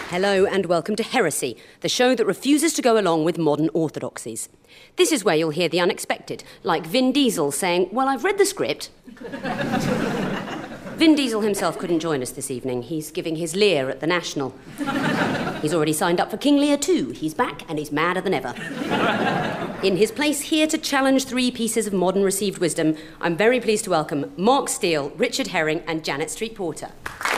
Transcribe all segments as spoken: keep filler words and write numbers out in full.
Hello and welcome to Heresy, the show that refuses to go along with modern orthodoxies. This is where you'll hear the unexpected, like Vin Diesel saying, well, I've read the script. Vin Diesel himself couldn't join us this evening. He's giving his Lear at the National. He's already signed up for King Lear two. He's back and he's madder than ever. In his place here to challenge three pieces of modern received wisdom, I'm very pleased to welcome Mark Steele, Richard Herring and Janet Street Porter.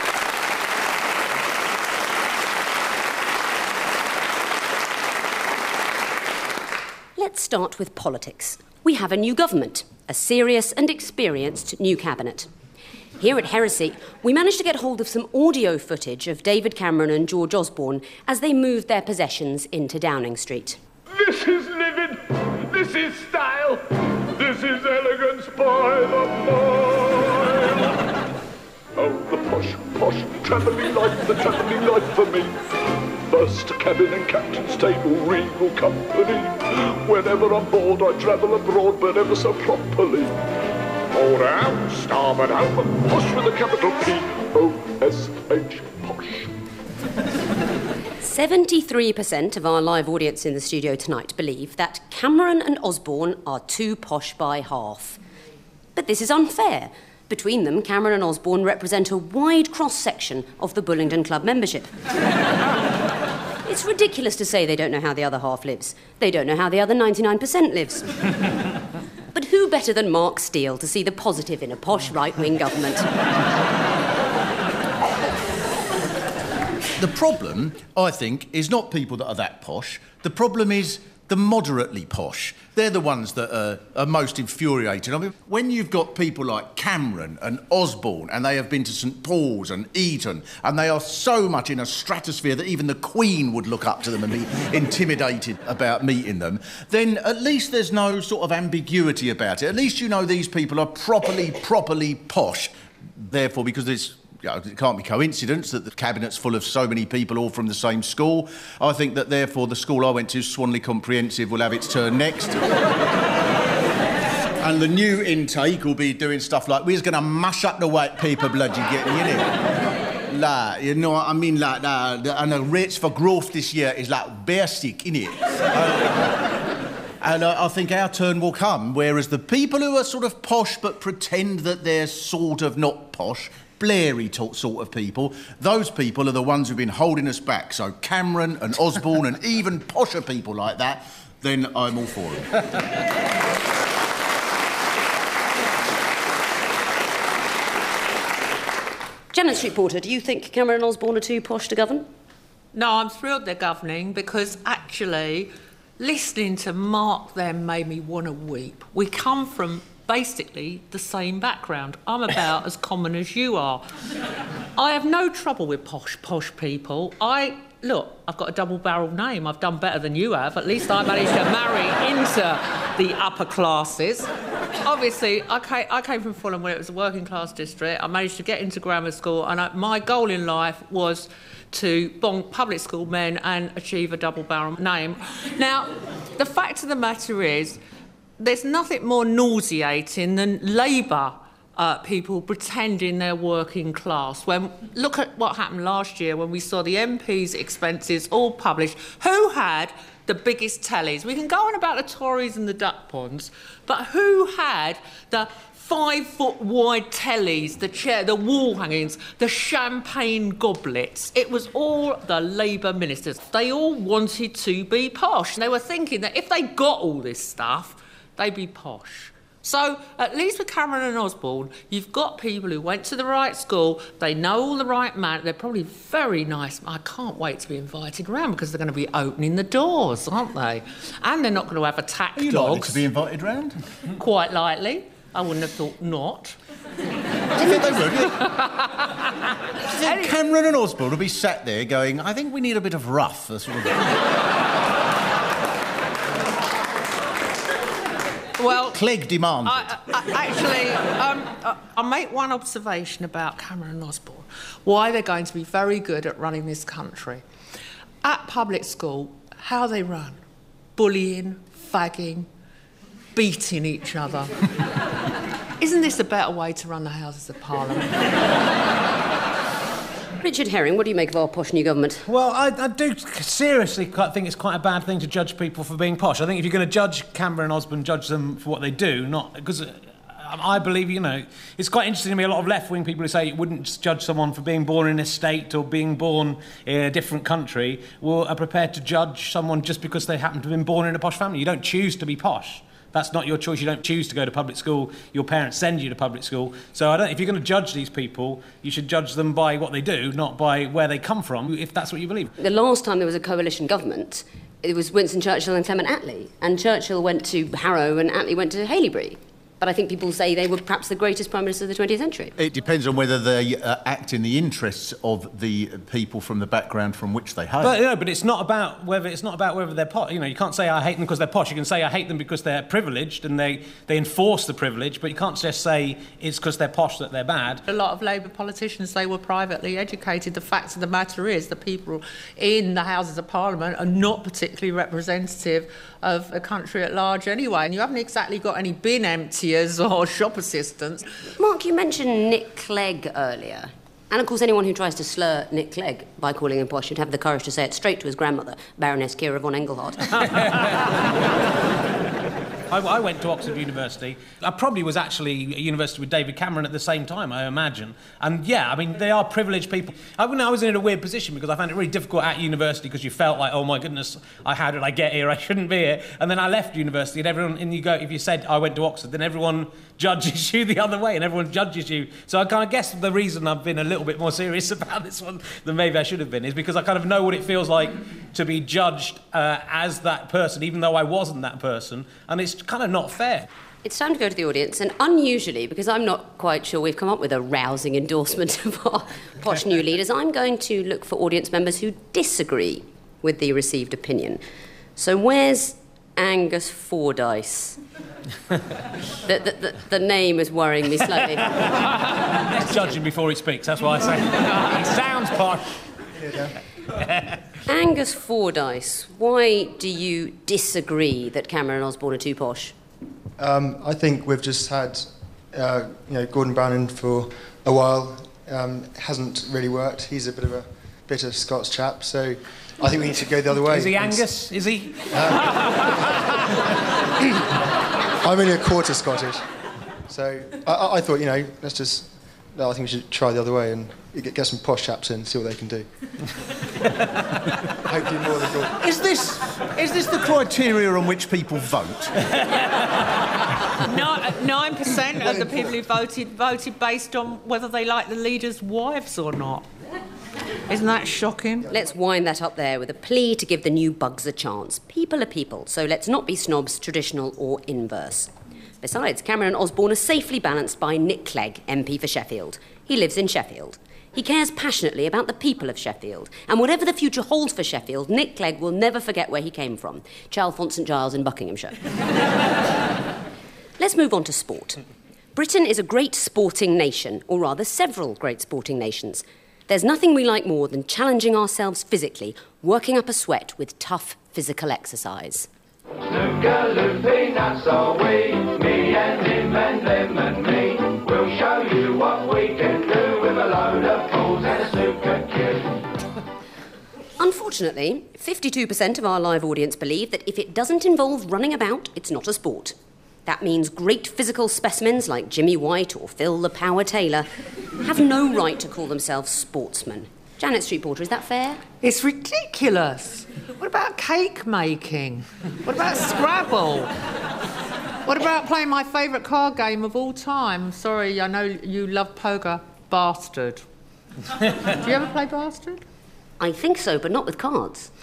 Let's start with politics. We have a new government, a serious and experienced new cabinet. Here at Heresy, we managed to get hold of some audio footage of David Cameron and George Osborne as they moved their possessions into Downing Street. This is living, this is style, this is elegance by the mile. Oh, the posh, posh, travelling life, the travelling life for me. First cabin and captain's table, regal company. Whenever I'm bored, I travel abroad, but ever so properly. Forward out, starboard out, posh with a capital P, O S H, posh. seventy-three percent of our live audience in the studio tonight believe that Cameron and Osborne are too posh by half. But this is unfair. Between them, Cameron and Osborne represent a wide cross-section of the Bullingdon Club membership. It's ridiculous to say they don't know how the other half lives. They don't know how the other ninety-nine percent lives. But who better than Mark Steele to see the positive in a posh right-wing government? The problem, I think, is not people that are that posh. The problem is the moderately posh. They're the ones that are, are most infuriating. I mean, when you've got people like Cameron and Osborne, and they have been to St Paul's and Eton, and they are so much in a stratosphere that even the Queen would look up to them and be intimidated about meeting them, then at least there's no sort of ambiguity about it. At least you know these people are properly, properly posh. Therefore, because there's You know, it can't be coincidence that the cabinet's full of so many people all from the same school. I think that, therefore, the school I went to, Swanley Comprehensive, will have its turn next. And the new intake will be doing stuff like, we're going to mash up the white paper blood you're getting, you know. Like, you know what I mean? Like, uh, the, and the rates for growth this year is like basic, innit? uh, And uh, I think our turn will come, whereas the people who are sort of posh but pretend that they're sort of not posh, Blairy sort of people, those people are the ones who've been holding us back. So Cameron and Osborne and even posher people like that, then I'm all for it. Janet Street Porter, do you think Cameron and Osborne are too posh to govern? No, I'm thrilled they're governing because actually listening to Mark then made me want to weep. We come from basically the same background. I'm about as common as you are. I have no trouble with posh, posh people. I, look, I've got a double-barrelled name. I've done better than you have. At least I managed to marry into the upper classes. Obviously, I came, I came from Fulham where it was a working-class district. I managed to get into grammar school, and I, my goal in life was to bonk public school men and achieve a double-barrel name. Now, the fact of the matter is, there's nothing more nauseating than Labour uh, people pretending they're working class. When look at what happened last year when we saw the M Ps' expenses all published. Who had the biggest tellies? We can go on about the Tories and the duck ponds, but who had the five-foot-wide tellies, the chair, the wall hangings, the champagne goblets? It was all the Labour ministers. They all wanted to be posh. They were thinking that if they got all this stuff, they'd be posh. So, at least with Cameron and Osborne, you've got people who went to the right school, they know all the right man, they're probably very nice. I can't wait to be invited around because they're going to be opening the doors, aren't they? And they're not going to have attack dogs. Are you likely to be invited round? Quite likely. I wouldn't have thought not. Do you think they would? Do you think Cameron and Osborne will be sat there going, I think we need a bit of rough, a sort of... Well, Clegg demanded. I, I, actually, um, I, I'll make one observation about Cameron and Osborne, why they're going to be very good at running this country. At public school, how they run? Bullying, fagging, beating each other. Isn't this a better way to run the Houses of Parliament? Richard Herring, what do you make of our posh new government? Well, I, I do seriously quite think it's quite a bad thing to judge people for being posh. I think if you're going to judge Cameron and Osborne, judge them for what they do, not... because I believe, you know, it's quite interesting to me, a lot of left-wing people who say you wouldn't just judge someone for being born in a state or being born in a different country, well, are prepared to judge someone just because they happen to have been born in a posh family. You don't choose to be posh. That's not your choice. You don't choose to go to public school. Your parents send you to public school. So I don't, if you're going to judge these people, you should judge them by what they do, not by where they come from, if that's what you believe. The last time there was a coalition government, it was Winston Churchill and Clement Attlee. And Churchill went to Harrow and Attlee went to Haileybury. But I think people say they were perhaps the greatest Prime Minister of the twentieth century. It depends on whether they uh, act in the interests of the people from the background from which they hail. But, you know, but it's not about whether it's not about whether they're posh. You know, you can't say I hate them because they're posh. You can say I hate them because they're privileged and they, they enforce the privilege. But you can't just say it's because they're posh that they're bad. A lot of Labour politicians, they were privately educated. The fact of the matter is the people in the Houses of Parliament are not particularly representative of the country at large anyway. And you haven't exactly got any bin emptiers or shop assistants. Mark, you mentioned Nick Clegg earlier. And of course, anyone who tries to slur Nick Clegg by calling him posh should have the courage to say it straight to his grandmother, Baroness Kira von Engelhardt. I, I went to Oxford University. I probably was actually at university with David Cameron at the same time, I imagine. And yeah, I mean, they are privileged people. I, I was in a weird position because I found it really difficult at university because you felt like, oh my goodness, I, how did I get here? I shouldn't be here. And then I left university and everyone, and you go, if you said I went to Oxford, then everyone judges you the other way and everyone judges you. So I kind of guess the reason I've been a little bit more serious about this one than maybe I should have been is because I kind of know what it feels like to be judged uh, as that person, even though I wasn't that person. And it's kind of not fair. It's time to go to the audience, and unusually, because I'm not quite sure we've come up with a rousing endorsement of our posh new leaders, I'm going to look for audience members who disagree with the received opinion. So where's Angus Fordyce? the, the, the, the name is worrying me slightly. Let's judge him before he speaks, that's what I say. He sounds posh. Angus Fordyce, why do you disagree that Cameron and Osborne are too posh? Um, I think we've just had, uh, you know, Gordon Brown in for a while. Um, hasn't really worked. He's a bit of a bitter Scots chap, so I think we need to go the other way. Is he Angus? Is he? Uh, I'm only a quarter Scottish, so I, I thought, you know, let's just. No, I think we should try the other way and get, get some posh chaps in and see what they can do. Hopefully more than good. Is this, is this the criteria on which people vote? Nine percent of the people who voted voted based on whether they like the leaders' wives or not. Isn't that shocking? Let's wind that up there with a plea to give the new bugs a chance. People are people, so let's not be snobs, traditional or inverse. Besides, Cameron and Osborne are safely balanced by Nick Clegg, M P for Sheffield. He lives in Sheffield. He cares passionately about the people of Sheffield. And whatever the future holds for Sheffield, Nick Clegg will never forget where he came from. Chalfont St Giles in Buckinghamshire. Let's move on to sport. Britain is a great sporting nation, or rather several great sporting nations. There's nothing we like more than challenging ourselves physically, working up a sweat with tough physical exercise. Snooker, loopy, that's all we, me and him and them and me. We'll show you what we can do with a load of balls and a snooker cue. Unfortunately, fifty-two percent of our live audience believe that if it doesn't involve running about, it's not a sport. That means great physical specimens like Jimmy White or Phil the Power Taylor have no right to call themselves sportsmen. Janet Street Porter, is that fair? It's ridiculous. What about cake making? What about Scrabble? What about playing my favourite card game of all time? Sorry, I know you love poker. Bastard. Do you ever play Bastard? I think so, but not with cards.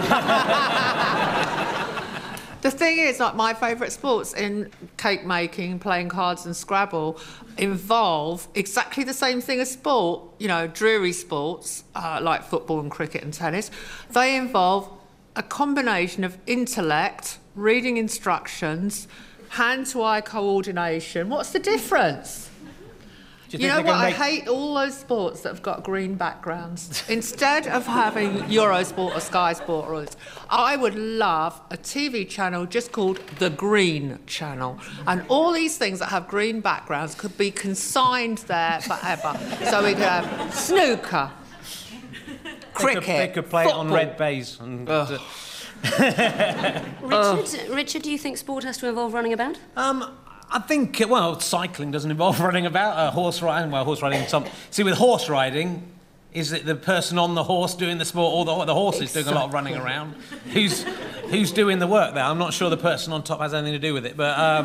The thing is, like, my favourite sports in cake making, playing cards and Scrabble involve exactly the same thing as sport, you know, dreary sports, uh, like football and cricket and tennis. They involve a combination of intellect, reading instructions, hand-to-eye coordination. What's the difference? You, you know what? I make... hate all those sports that have got green backgrounds. Instead of having Eurosport or Sky Sport, or I would love a T V channel just called The Green Channel. And all these things that have green backgrounds could be consigned there forever. So we could have snooker, They could, they could play football. it on red baize. And, uh, Richard, Richard, do you think sport has to involve running about? um, I think, uh, well, cycling doesn't involve running about. Uh, horse riding, well, horse riding, some... See, with horse riding, is it the person on the horse doing the sport, or the, the horse is doing a lot of running around? Who's who's doing the work there? I'm not sure the person on top has anything to do with it, but... Um,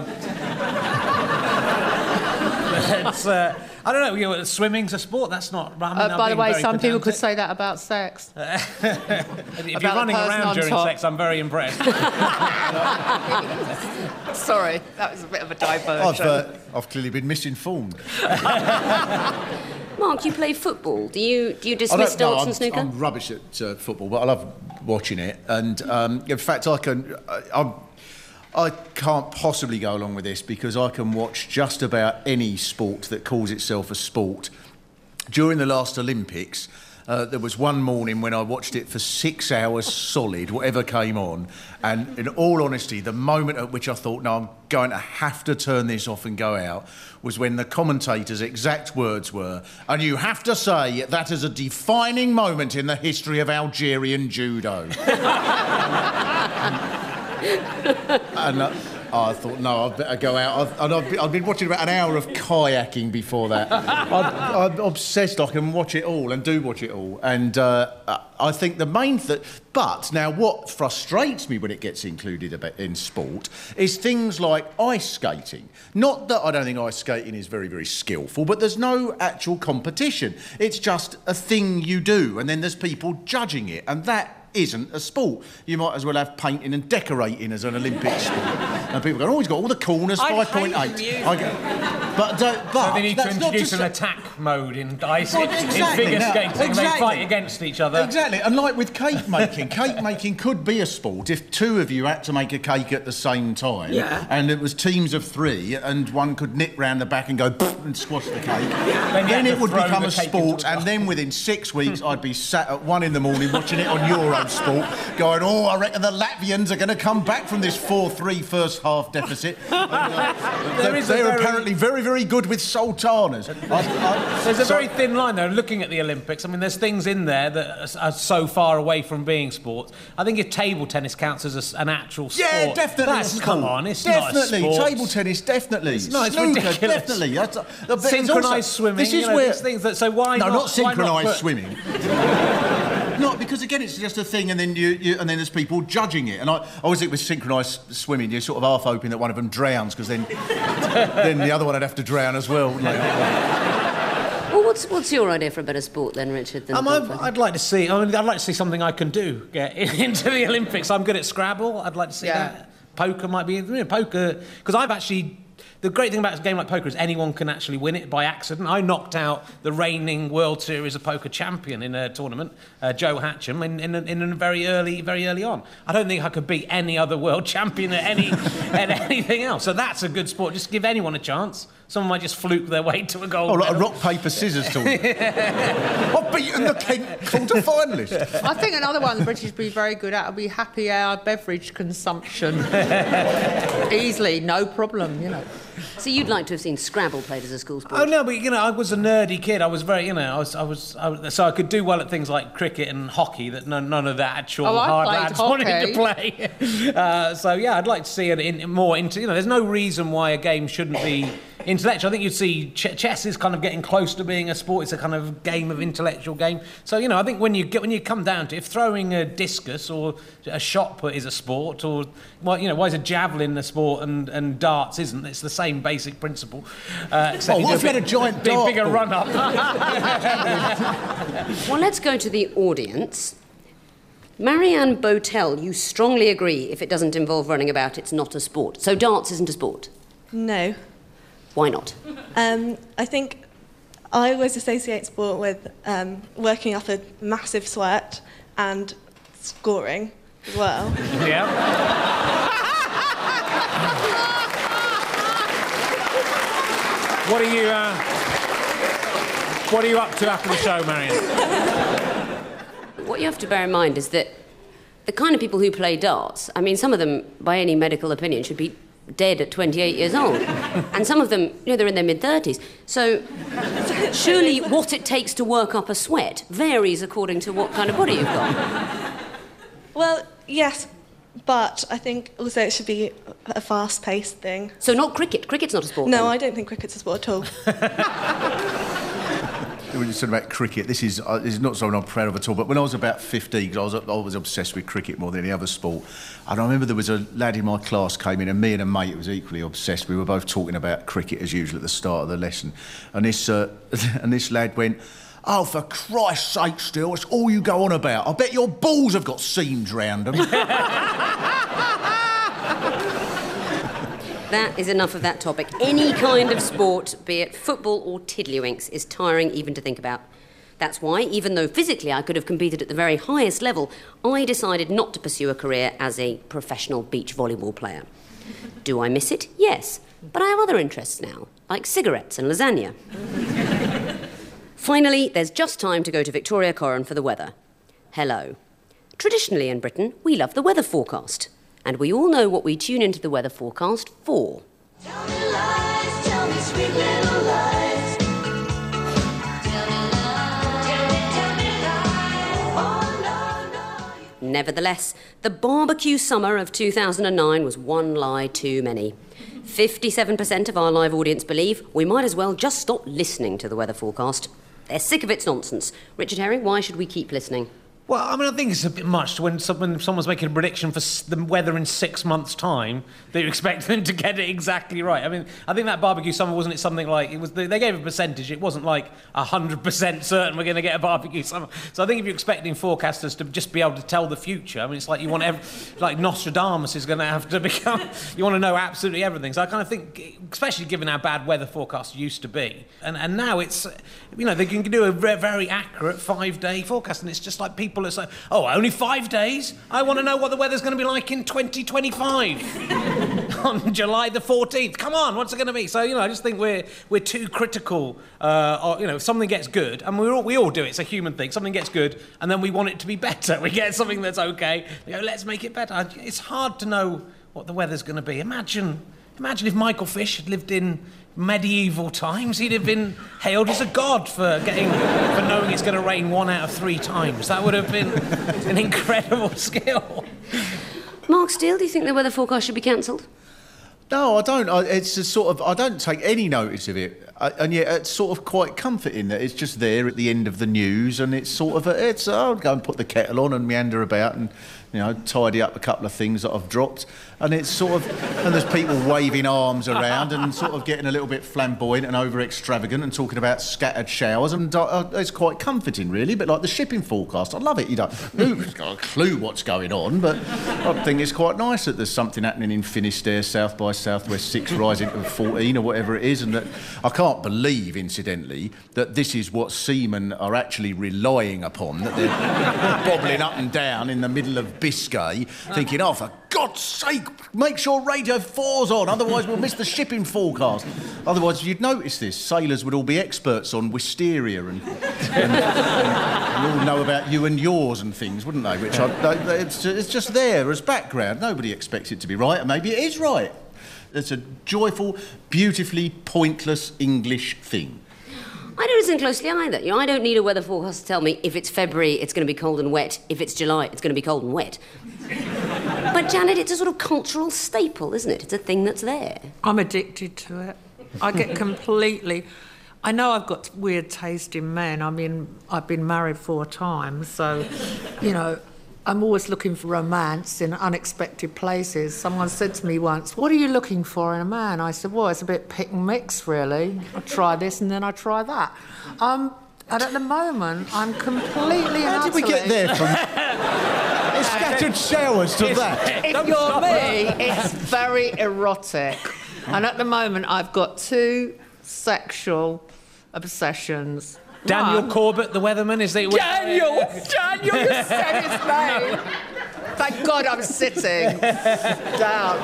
it's, uh, I don't know, you know, swimming's a sport, that's not... I mean, Uh, by the way, some pedantic. people could say that about sex. If you're About the running person around on during top. sex, I'm very impressed. Sorry, that was a bit of a diversion. I've, uh, I've clearly been misinformed. Mark, you play football. Do you do you I dismiss don't know, darts I'm, and snooker? I'm rubbish at uh, football, but I love watching it. And um, in fact, I can, I, I'm, I can't possibly go along with this because I can watch just about any sport that calls itself a sport. During the last Olympics, uh, there was one morning when I watched it for six hours solid, whatever came on. And in all honesty, the moment at which I thought, no, I'm going to have to turn this off and go out, was when the commentator's exact words were, and you have to say that is a defining moment in the history of Algerian judo. and uh, I thought, no, I'd better go out. I've, and I've, been, I've been watching about an hour of kayaking before that. I'm, I'm obsessed. I can watch it all and do watch it all. And uh, I think the main thing... But now what frustrates me when it gets included a bit in sport is things like ice skating. Not that I don't think ice skating is very, very skillful, but there's no actual competition. It's just a thing you do, and then there's people judging it, and that isn't a sport. You might as well have painting and decorating as an Olympic sport. And people go, oh, he's got all the corners, I five point eight. hate I go, but don't, but So they need to that's not introduce to an say- attack mode in ice, Well, in exactly, figure no, skating, they exactly. fight against each other. Exactly, and like with cake making, cake making could be a sport if two of you had to make a cake at the same time, Yeah. and it was teams of three, and one could nip round the back and go "Pfft," and squash the cake. Then you Then had it to would throw become the a cake sport, into the and then within six weeks I'd be sat at one in the morning watching it on Eurosport, going, oh, I reckon the Latvians are going to come back from this four three first half deficit. And, uh, they're is a they're very- apparently very, very good with sultanas. I- I- There's a so- very thin line, though, looking at the Olympics. I mean, there's things in there that are, are so far away from being sports. I think if table tennis counts as a s an actual sport... Yeah, definitely. That's, a sport. come on, it's definitely. not a sport. Table tennis, definitely. It's not, it's Snooker, ridiculous. definitely. That's, uh, but it's Synchronised also- swimming, This is you know, where these things that... So why no, not... not why synchronised put- swimming. No, because again, it's just a thing, and then you, you and then there's people judging it. And I, I always think with synchronised swimming, you're sort of half hoping that one of them drowns, because then, then the other one would have to drown as well. Like, Well, what's what's your idea for a better sport then, Richard? Than Um, golf, I I'd, think? I'd like to see. I mean, I'd like to see something I can do get into the Olympics. I'm good at Scrabble. I'd like to see Yeah. that. Poker might be. You know, poker, because I've actually. The great thing about a game like poker is anyone can actually win it by accident. I knocked out the reigning World Series of Poker champion in a tournament, uh, Joe Hatcham, in, in, in a very early, very early on. I don't think I could beat any other world champion at any at anything else. So that's a good sport. Just give anyone a chance. Someone might just fluke their way to a gold oh, like a medal. rock paper scissors tournament. I've beaten the Kent quarter finalist. I think another one the British would be very good at would be happy hour beverage consumption. Easily, no problem, you know. So you'd like to have seen Scrabble played as a school sport? Oh no, but you know, I was a nerdy kid. I was very, you know, I was, I was, I was so I could do well at things like cricket and hockey that none, none of the actual Oh, I hard played lads wanted to play. Uh, so yeah, I'd like to see it in, more into. You know, there's no reason why a game shouldn't be intellectual. I think you'd see ch- chess is kind of getting close to being a sport. It's a kind of game of intellectual game. So you know, I think when you get when you come down to it, if throwing a discus or a shot put is a sport, or well, you know, why is a javelin a sport and, and darts isn't? It's the same basic principle. Uh, except Oh, what you if do you had a giant big, bigger dartboard? run up? Well, let's go to the audience. Marianne Botel, you strongly agree if it doesn't involve running about, it's not a sport. So darts isn't a sport. No. Why not? Um, I think I always associate sport with um, working up a massive sweat and scoring as well. Yeah. What are you? Uh, what are you up to after the show, Marion? What you have to bear in mind is that the kind of people who play darts, I mean, some of them, by any medical opinion, should be dead at twenty-eight years old. And some of them, you know, they're in their mid-thirties. So Surely what it takes to work up a sweat varies according to what kind of body you've got. Well, yes, but I think also it should be a fast-paced thing. So not cricket? Cricket's not a sport? No, then? I don't think cricket's a sport at all. When you're talking about cricket, this is, uh, this is not something I'm proud of at all, but when I was about fifteen, because I was, I was obsessed with cricket more than any other sport, and I remember there was a lad in my class came in, and me and a mate was equally obsessed. We were both talking about cricket as usual at the start of the lesson, and this, uh, and this lad went, "Oh, for Christ's sake, Still, it's all you go on about. I bet your balls have got seams round them." That is enough of that topic. Any kind of sport, be it football or tiddlywinks, is tiring even to think about. That's why, even though physically I could have competed at the very highest level, I decided not to pursue a career as a professional beach volleyball player. Do I miss it? Yes. But I have other interests now, like cigarettes and lasagna. Finally, there's just time to go to Victoria Corrin for the weather. Hello. Traditionally in Britain, we love the weather forecast. And we all know what we tune into the weather forecast for. Tell me lies, tell me sweet little lies. Tell me lies, tell me, tell me lies. Oh, no, no. Nevertheless, the barbecue summer of two thousand nine was one lie too many. fifty-seven percent of our live audience believe we might as well just stop listening to the weather forecast. They're sick of its nonsense. Richard Herring, why should we keep listening? Well, I mean, I think it's a bit much when, some, when someone's making a prediction for s- the weather in six months' time that you expect them to get it exactly right. I mean, I think that barbecue summer, wasn't it something like, it was they, they gave a percentage, it wasn't like one hundred percent certain we're going to get a barbecue summer. So I think if you're expecting forecasters to just be able to tell the future, I mean, it's like you want, every, like Nostradamus is going to have to become, you want to know absolutely everything. So I kind of think, especially given how bad weather forecasts used to be, and, and now it's, you know, they can do a very, very accurate five-day forecast, and it's just like people are saying, oh, only five days? I want to know what the weather's going to be like in twenty twenty-five on July the fourteenth. Come on, what's it going to be? So, you know, I just think we're we're too critical. Uh, or, you know, if something gets good, and we all, we all do it, it's a human thing, something gets good, and then we want it to be better. We get something that's okay, we go, let's make it better. It's hard to know what the weather's going to be. Imagine, imagine if Michael Fish had lived in medieval times, he'd have been hailed as a god for getting for knowing it's going to rain one out of three times. That would have been an incredible skill. Mark Steele, do you think the weather forecast should be cancelled? No, I don't. I, it's a sort of. I don't take any notice of it, I, and yet it's sort of quite comforting that it's just there at the end of the news, and it's sort of. A, it's. I'll go and put the kettle on and meander about, and you know, tidy up a couple of things that I've dropped, and it's sort of. And there's people waving arms around and sort of getting a little bit flamboyant and over extravagant and talking about scattered showers, and uh, it's quite comforting, really. But like the shipping forecast, I love it. You don't. Who's got a clue what's going on, but I think it's quite nice that there's something happening in Finisterre, South by Southwest six rising to fourteen or whatever it is, and that I can't believe, incidentally, that this is what seamen are actually relying upon, that they're bobbling up and down in the middle of Biscay, thinking, oh, for God's sake, make sure Radio four's on, otherwise we'll miss the shipping forecast. Otherwise, you'd notice this, sailors would all be experts on wisteria and, and, and all know about you and yours and things, wouldn't they? Which I, they, it's, it's just there as background. Nobody expects it to be right, and maybe it is right. It's a joyful, beautifully pointless English thing. I don't listen closely either. You know, I don't need a weather forecast to tell me if it's February, it's going to be cold and wet. If it's July, it's going to be cold and wet. But, Janet, it's a sort of cultural staple, isn't it? It's a thing that's there. I'm addicted to it. I get completely... I know I've got weird taste in men. I mean, I've been married four times, so, you know, I'm always looking for romance in unexpected places. Someone said to me once, what are you looking for in a man? I said, well, it's a bit pick and mix, really. I try this and then I try that. Um, and at the moment, I'm completely How and did we utterly... get there from scattered showers to that? If you're me, it's very erotic. And at the moment, I've got two sexual obsessions. Daniel One, Corbett, the weatherman, is that... Daniel! Daniel, you said his name! Thank God I'm sitting down.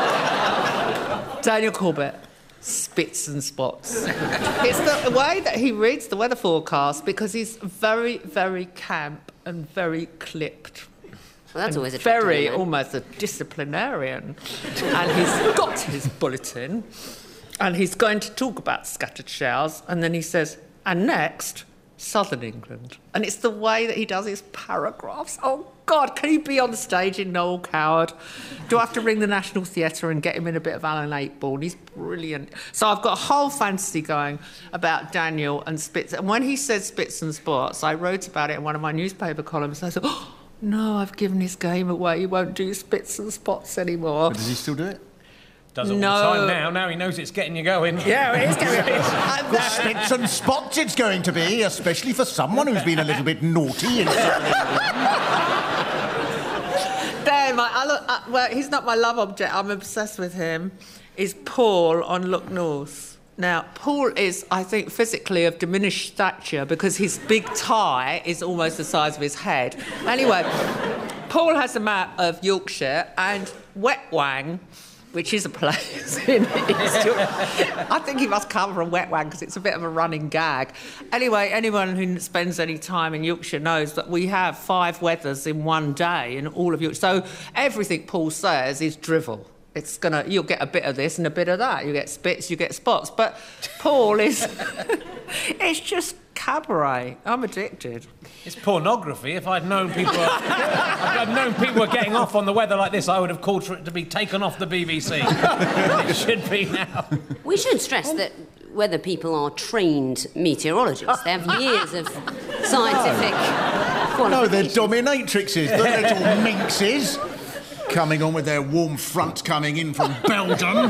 Daniel Corbett, spits and spots. It's the way that he reads the weather forecast because he's very, very camp and very clipped. Well, that's and always a very, almost a disciplinarian. And he's got his bulletin and he's going to talk about scattered showers and then he says, And next, Southern England. And it's the way that he does his paragraphs. Oh, God, can he be on the stage in Noel Coward? Do I have to ring the National Theatre and get him in a bit of Alan Ayckbourn? He's brilliant. So I've got a whole fantasy going about Daniel and Spits. And when he said Spits and Spots, I wrote about it in one of my newspaper columns. And I said, oh, no, I've given his game away. He won't do Spits and Spots anymore. But does he still do it? Does it all No. the time now. Now he knows it's getting you going. Yeah, it is getting me. I'm Good Spits and Spots it's going to be, especially for someone who's been a little bit naughty. In Then my other, uh, well, he's not my love object. I'm obsessed with him. Is Paul on Look North? Now, Paul is, I think, physically of diminished stature because his big tie is almost the size of his head. Anyway, Paul has a map of Yorkshire and Wetwang, which is a place in East Yorkshire. I think he must come from Wetwang because it's a bit of a running gag. Anyway, anyone who spends any time in Yorkshire knows that we have five weathers in one day in all of Yorkshire. So everything Paul says is drivel. It's gonna, you'll get a bit of this and a bit of that. You get spits, you get spots. But Paul is, it's just cabaret. I'm addicted. It's pornography. If I'd known people, were, if I'd known people were getting off on the weather like this, I would have called for it to be taken off the B B C. It should be now. We should stress that weather people are trained meteorologists. They have years of scientific No, they're qualifications. dominatrixes, they're little minxes. Coming on with their warm front coming in from Belgium.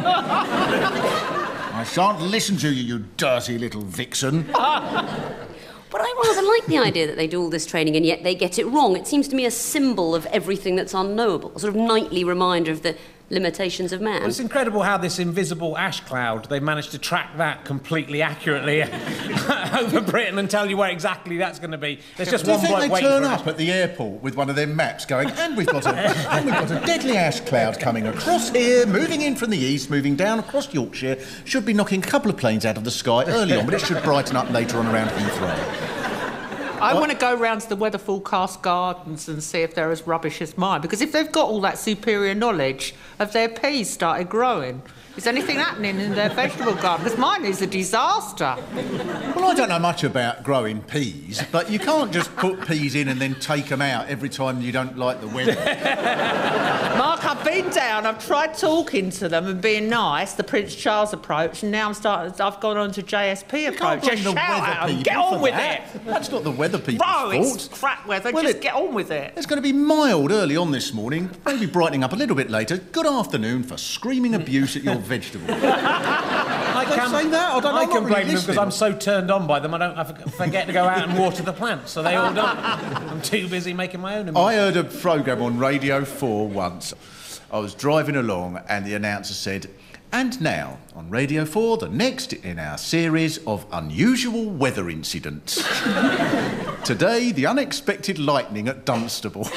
I shan't listen to you, you dirty little vixen. But I rather like the idea that they do all this training and yet they get it wrong. It seems to me a symbol of everything that's unknowable, a sort of nightly reminder of the limitations of man. Well, it's incredible how this invisible ash cloud, they managed to track that completely accurately over Britain and tell you where exactly that's going to be. There's just Do you one think bloke they waiting turn for up it. at the airport with one of their maps going, and we've got a, and we've got a deadly ash cloud coming across here, moving in from the east, moving down across Yorkshire, should be knocking a couple of planes out of the sky early on, but it should brighten up later on around Heathrow. I want to go round to the weather forecast gardens and see if they're as rubbish as mine. Because if they've got all that superior knowledge, have their peas started growing? Is anything happening in their vegetable garden? Because mine is a disaster. Well, I don't know much about growing peas, but you can't just put peas in and then take them out every time you don't like the weather. Mark, I've been down, I've tried talking to them and being nice, the Prince Charles approach, and now I'm starting, I've gone on to J S P You can't approach. blame Just the shout weather at 'em, people get on for with that. it. That's not the weather people's No, it's fault. crap weather, Well, just it- get on with it. It's going to be mild early on this morning, maybe brightening up a little bit later. Good afternoon for screaming abuse at your vegetables. I Don't can, say that, I don't- I I'm can not blame really them because I'm so turned on by them, I don't I forg- forget to go out and water the plants, so they all don't. I'm too busy making my own. I heard a programme on Radio four once. I was driving along and the announcer said, and now, on Radio four, the next in our series of unusual weather incidents. Today, the unexpected lightning at Dunstable.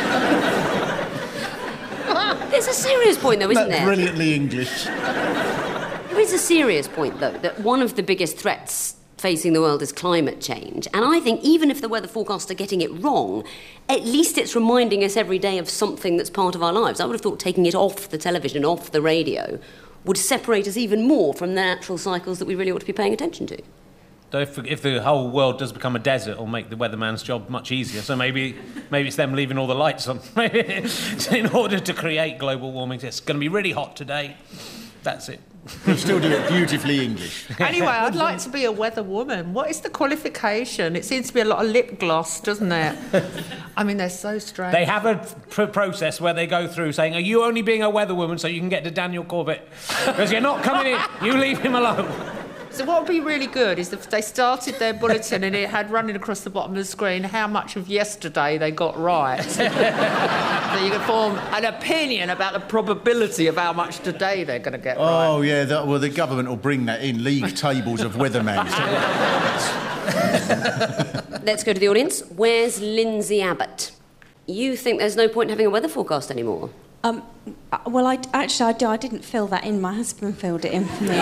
There's a serious point, though, isn't That's there? brilliantly English. There is a serious point, though, that one of the biggest threats facing the world is climate change. And I think even if the weather forecasts are getting it wrong, at least it's reminding us every day of something that's part of our lives. I would have thought taking it off the television, off the radio, would separate us even more from the natural cycles that we really ought to be paying attention to. So if, if the whole world does become a desert, it'll make the weatherman's job much easier. So maybe maybe it's them leaving all the lights on. In order to create global warming. It's going to be really hot today. That's it. You still do it beautifully English. Anyway, I'd like to be a weather woman. What is the qualification? It seems to be a lot of lip gloss, doesn't it? I mean, they're so strange. They have a pr- process where they go through saying, are you only being a weather woman so you can get to Daniel Corbett? Because you're not coming in. You leave him alone. So what would be really good is if they started their bulletin and it had running across the bottom of the screen how much of yesterday they got right. So you can form an opinion about the probability of how much today they're going to get right. Oh, yeah, that, well, the government will bring that in, league tables of weathermen. Let's go to the audience. Where's Lindsay Abbott? You think there's no point in having a weather forecast anymore? Um, uh, well, I, actually, I, do, I didn't fill that in. My husband filled it in for me. Um,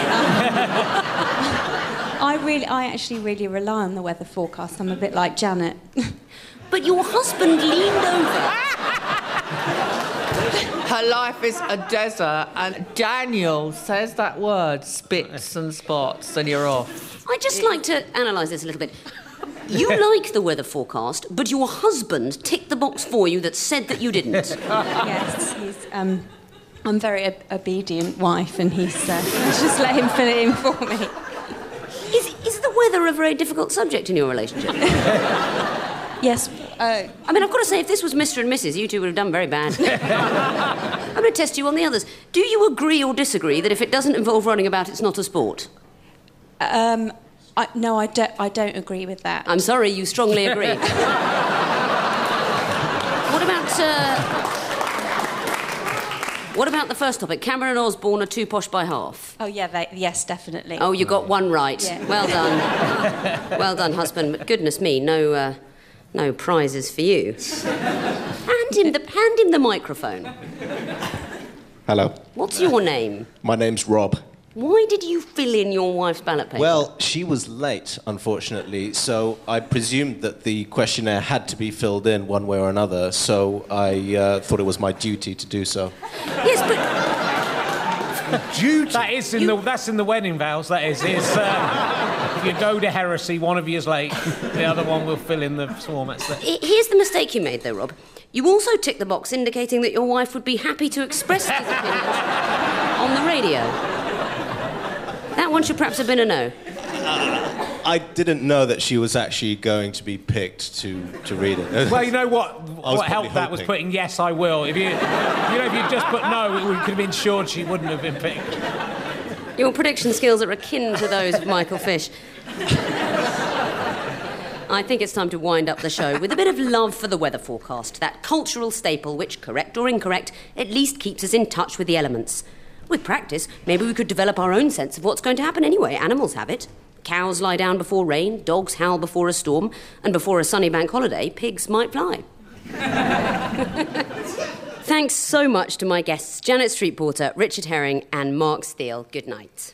I really, I actually really rely on the weather forecast. I'm a bit like Janet. But your husband leaned over. life is a desert, and Daniel says that word, spits and spots, and you're off. I'd just like to analyse this a little bit. You like the weather forecast, but your husband ticked the box for you that said that you didn't. Yes, he's... Um, I'm a very ob- obedient wife, and he's uh, just let him fill it in for me. Is, is the weather a very difficult subject in your relationship? Yes. Uh, I mean, I've got to say, if this was Mister and Missus, you two would have done very bad. I'm going to test you on the others. Do you agree or disagree that if it doesn't involve running about, it's not a sport? Um, I, no, I don't, I don't agree with that. I'm sorry, you strongly agree. What about... Uh, What about the first topic? Cameron and Osborne are too posh by half. Oh, yeah, they, yes, definitely. Oh, you got one right. Yeah. Well done. Well done, husband. But goodness me, no, uh, no prizes for you. Hand him the, hand him the microphone. Hello. What's your name? My name's Rob. Why did you fill in your wife's ballot paper? Well, she was late, unfortunately, so I presumed that the questionnaire had to be filled in one way or another, so I uh, thought it was my duty to do so. Yes, but... Duty? That is in you... the, that's in the wedding vows, that is. It's, uh, if you go to heresy, one of you is late, the other one will fill in the form. That's the... Here's the mistake you made, though, Rob. You also ticked the box indicating that your wife would be happy to express his opinions on the radio. That one should perhaps have been a no. Uh, I didn't know that she was actually going to be picked to, to read it. Well, you know what? What helped that was putting yes, I will. If you, you know, if you just put no, we could have been sure she wouldn't have been picked. Your prediction skills are akin to those of Michael Fish. I think it's time to wind up the show with a bit of love for the weather forecast, that cultural staple which, correct or incorrect, at least keeps us in touch with the elements. With practice, maybe we could develop our own sense of what's going to happen anyway. Animals have it. Cows lie down before rain, dogs howl before a storm, and before a sunny bank holiday, pigs might fly. Thanks so much to my guests, Janet Street Porter, Richard Herring, and Mark Steele. Good night.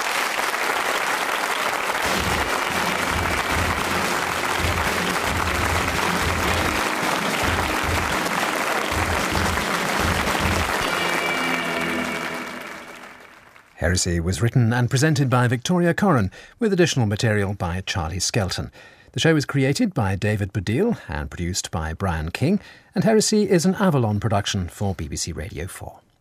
Heresy was written and presented by Victoria Corrin, with additional material by Charlie Skelton. The show was created by David Baddiel and produced by Brian King, and Heresy is an Avalon production for B B C Radio four.